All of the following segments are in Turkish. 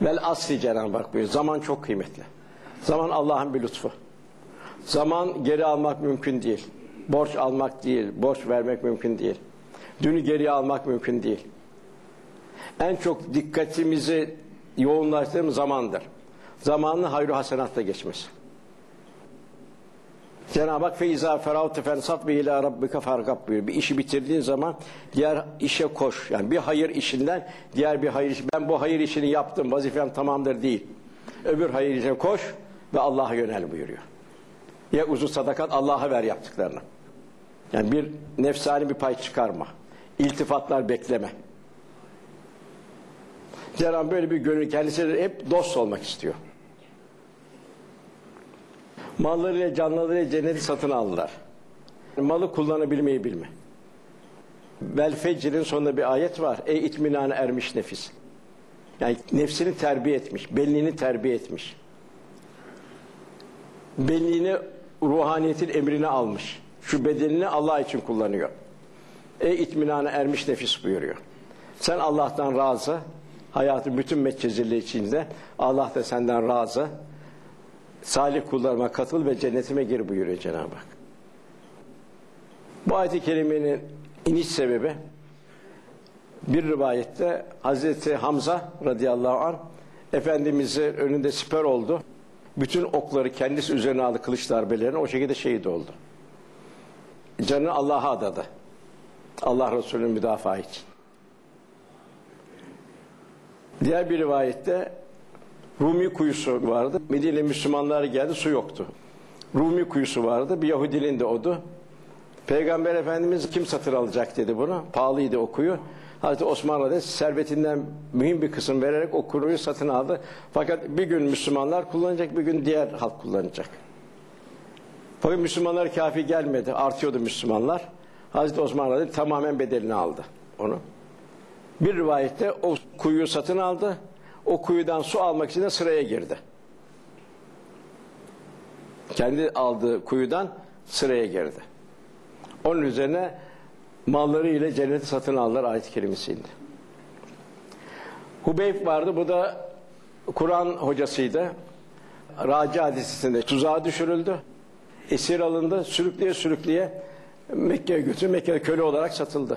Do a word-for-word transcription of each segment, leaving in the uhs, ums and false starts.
Vel asli Cenab-ı Hak buyuruyor. Zaman çok kıymetli. Zaman Allah'ın bir lütfu. Zaman geri almak mümkün değil. Borç almak değil, borç vermek mümkün değil. Dünü geriye almak mümkün değil. En çok dikkatimizi yoğunlaştırdığımız zamandır. Zamanın hayru hasenatla geçmesi. Cenab-ı Hak feiza feravte fensat ve ila rabbike fargab buyuruyor. Bir işi bitirdiğin zaman diğer işe koş. Yani bir hayır işinden diğer bir hayır işi. Ben bu hayır işini yaptım, vazifem tamamdır değil. Öbür hayır işine koş ve Allah'a yönel buyuruyor. Ya uzun sadakat, Allah'a ver yaptıklarını. Yani bir nefsani bir pay çıkarma. İltifatlar bekleme. Cenab-ı Hak böyle bir gönül, kendisi hep dost olmak istiyor. Mallarıyla canlarıyla cenneti satın aldılar. Malı kullanabilmeyi bilme. Vel fecrin sonunda bir ayet var. Ey itminana ermiş nefis. Yani nefsini terbiye etmiş, benliğini terbiye etmiş. Benliğini ruhaniyetin emrine almış. Şu bedenini Allah için kullanıyor. Ey itminana ermiş nefis buyuruyor. Sen Allah'tan razı, hayatın bütün metcezirliği içinde Allah da senden razı. Salih kullarıma katıl ve cennetime gir buyuruyor Cenab-ı Hak. Bu ayet-i kerimenin iniş sebebi bir rivayette Hazreti Hamza radıyallahu anh Efendimiz'in önünde siper oldu. Bütün okları kendisi üzerine aldı, kılıç darbelerini, o şekilde şehit oldu. Canını Allah'a adadı. Allah Resulü'nün müdafaa için. Diğer bir rivayette Rumi kuyusu vardı. Medine Müslümanlar geldi, su yoktu. Rumi kuyusu vardı, bir Yahudinin de odu. Peygamber Efendimiz kim satın alacak dedi bunu. Pahalıydı o kuyu. Hazreti Osman Radıyallahu anh servetinden mühim bir kısım vererek o kuyuyu satın aldı. Fakat bir gün Müslümanlar kullanacak, bir gün diğer halk kullanacak. Fakat Müslümanlar kafi gelmedi, artıyordu Müslümanlar. Hazreti Osman Radıyallahu anh tamamen bedelini aldı onu. Bir rivayette o kuyuyu satın aldı. O kuyudan su almak için de sıraya girdi. Kendi aldığı kuyudan sıraya girdi. Onun üzerine malları ile cenneti satın aldılar ayet-i kerimesinde. Hubeyb vardı, bu da Kur'an hocasıydı. Raci hadisesinde tuzağa düşürüldü. Esir alındı, sürükleye sürükleye Mekke'ye götürüldü. Mekke'de köle olarak satıldı.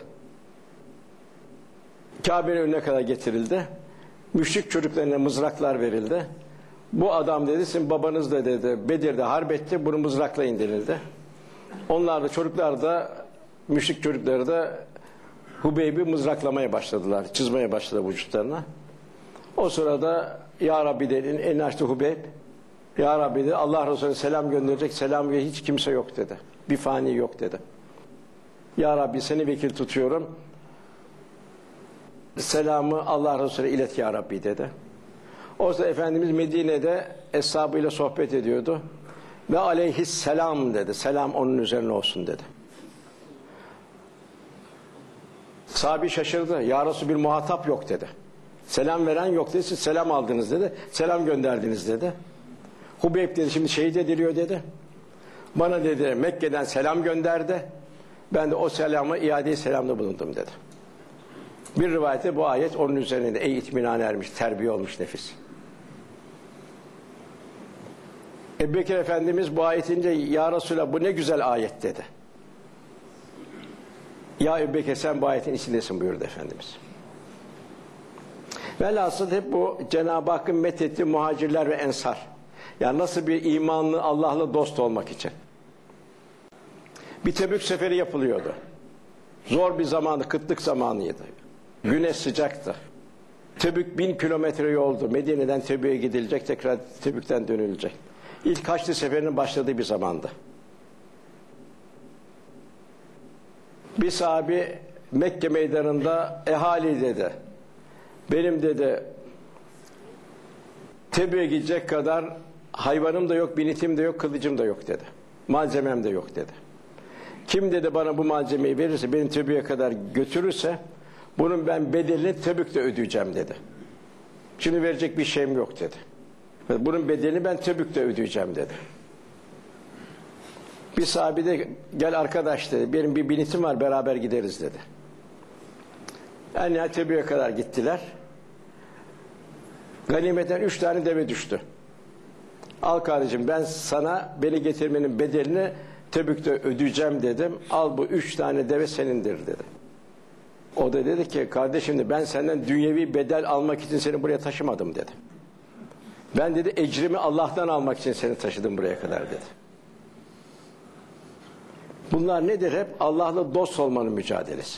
Kabe'nin önüne kadar getirildi. Müşrik çocuklarına mızraklar verildi. Bu adam dedi, sizin babanız da dedi Bedir'de harp etti, bunu mızrakla indirildi. Onlar da, çocuklar da, müşrik çocukları da Hubeyb'i mızraklamaya başladılar, çizmeye başladı vücutlarına. O sırada Ya Rabbi dedi, elini açtı Hubeyb. Ya Rabbi dedi, Allah Resulü selam gönderecek, selam ve hiç kimse yok dedi. Bir fani yok dedi. Ya Rabbi seni vekil tutuyorum. Selamı Allah Resulü ilet Ya Rabbi dedi. O sırada Efendimiz Medine'de eshabıyla sohbet ediyordu. Ve aleyhisselam dedi. Selam onun üzerine olsun dedi. Sahabi şaşırdı. Ya Resulü bir muhatap yok dedi. Selam veren yok dedi. Siz selam aldınız dedi. Selam gönderdiniz dedi. Hubeyb dedi şimdi şehit ediliyor dedi. Bana dedi Mekke'den selam gönderdi. Ben de o selamı iade-i selamda bulundum dedi. Bir rivayette bu ayet onun üzerinde ey itminan ermiş, terbiye olmuş nefis. Ebubekir Efendimiz bu ayetince ya Resulallah bu ne güzel ayet dedi. Ya Ebubekir sen bu ayetin içindesin buyurdu Efendimiz. Velhasıl hep bu Cenab-ı Hakk'ın methettiği muhacirler ve ensar. Yani nasıl bir imanlı Allah'la dost olmak için. Bir Tebük seferi yapılıyordu. Zor bir zamandı, kıtlık zamanıydı. Güneş sıcaktı. Tebük bin kilometre yoldu. Medine'den Tebük'e gidilecek, tekrar Tebük'ten dönülecek. İlk Haçlı Seferi'nin başladığı bir zamandı. Bir sahabi Mekke meydanında ehali dedi. Benim dedi Tebük'e gidecek kadar hayvanım da yok, binitim de yok, kılıcım da yok dedi. Malzemem de yok dedi. Kim dedi bana bu malzemeyi verirse, beni Tebük'e kadar götürürse bunun ben bedelini Tebük'te ödeyeceğim dedi. Şimdi verecek bir şeyim yok dedi. Bunun bedelini ben Tebük'te ödeyeceğim dedi. Bir sahabi de gel arkadaş dedi. Benim bir binitim var beraber gideriz dedi. Yani Tebük'e kadar gittiler. Ganimetten üç tane deve düştü. Al kardeşim, ben sana beni getirmenin bedelini Tebük'te ödeyeceğim dedim. Al bu üç tane deve senindir dedi. O da dedi ki kardeşim de ben senden dünyevi bedel almak için seni buraya taşımadım dedi. Ben dedi ecrimi Allah'tan almak için seni taşıdım buraya kadar dedi. Bunlar nedir hep? Allah'la dost olmanın mücadelesi.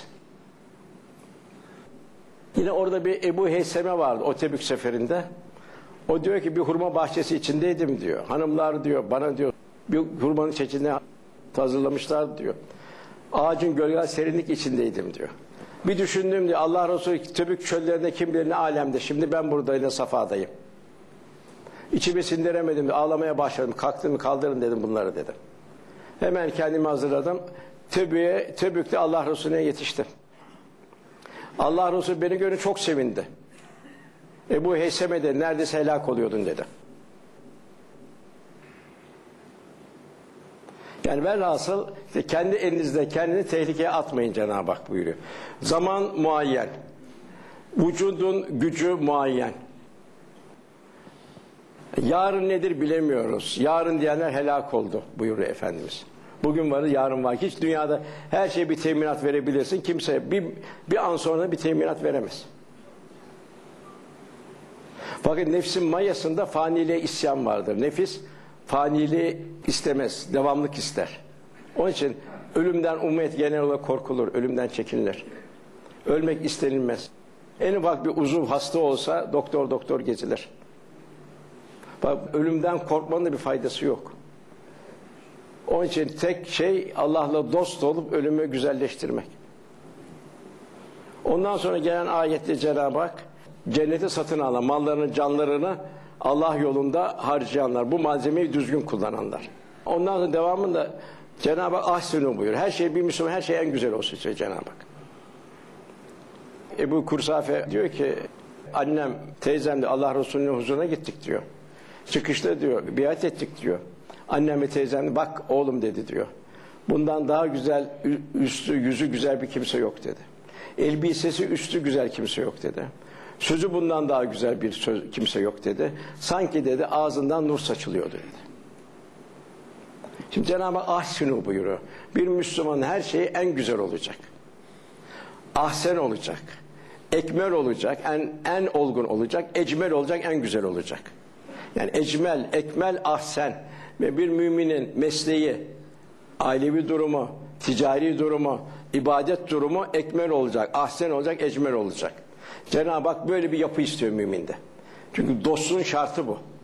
Yine orada bir Ebu Heyseme vardı o Tebük seferinde. O diyor ki bir hurma bahçesi içindeydim diyor. Hanımlar diyor bana diyor bir hurmanın çeçini hazırlamışlar diyor. Ağacın gölge serinlik içindeydim diyor. Bir düşündüm diyor Allah Resulü Tebük çöllerinde kim bilir ne alemde. Şimdi ben buradayım safadayım. İçimi sindiremedim diyor. Ağlamaya başladım. Kalktım kaldırın dedim bunları dedim. Hemen kendimi hazırladım. Tebük'e, Tebük'te Allah Resulü'ne yetiştim. Allah Resulü beni görünce çok sevindi. Ebu Heyseme de neredeyse helak oluyordun dedi. Yani velhasıl işte kendi elinizde kendini tehlikeye atmayın Cenab-ı Hak buyuruyor. Zaman muayyen. Vücudun gücü muayyen. Yarın nedir bilemiyoruz. Yarın diyenler helak oldu buyuruyor Efendimiz. Bugün var, yarın var. Hiç dünyada her şeye bir teminat verebilirsin. Kimse bir, bir an sonra bir teminat veremez. Fakat nefsin mayasında faniliğe isyan vardır. Nefis faniliği istemez, devamlık ister. Onun için ölümden ummet genel olarak korkulur, ölümden çekinilir. Ölmek istenilmez. En ufak bir uzuv hasta olsa doktor doktor gezilir. Bak, ölümden korkmanın da bir faydası yok. Onun için tek şey Allah'la dost olup ölümü güzelleştirmek. Ondan sonra gelen ayette Cenab-ı Hak cenneti satın alan, mallarını, canlarını Allah yolunda harcayanlar, bu malzemeyi düzgün kullananlar. Ondan sonra devamında Cenab-ı Hak ahsinu buyuruyor. Her şey bir Müslüman, her şey en güzel olsun diyor Cenab-ı Hak. Ebu Kursafe diyor ki annem, teyzem de Allah Resulü'nün huzuruna gittik diyor. Çıkışta diyor, biat ettik diyor. Annem ve teyzem de bak oğlum dedi diyor. Bundan daha güzel, üstü, yüzü güzel bir kimse yok dedi. Elbisesi üstü güzel kimse yok dedi. Sözü bundan daha güzel bir söz, kimse yok dedi. Sanki dedi ağzından nur saçılıyordu dedi. Şimdi Cenab-ı Hak ahsinu buyuruyor. Bir Müslümanın her şeyi en güzel olacak. Ahsen olacak. Ekmel olacak, en, en olgun olacak, ecmel olacak, en güzel olacak. Yani ecmel, ekmel, ahsen ve bir müminin mesleği, ailevi durumu, ticari durumu, ibadet durumu ekmel olacak, ahsen olacak, ecmel olacak. Cenab-ı Hak böyle bir yapı istiyor müminde. Çünkü dostluğun şartı bu.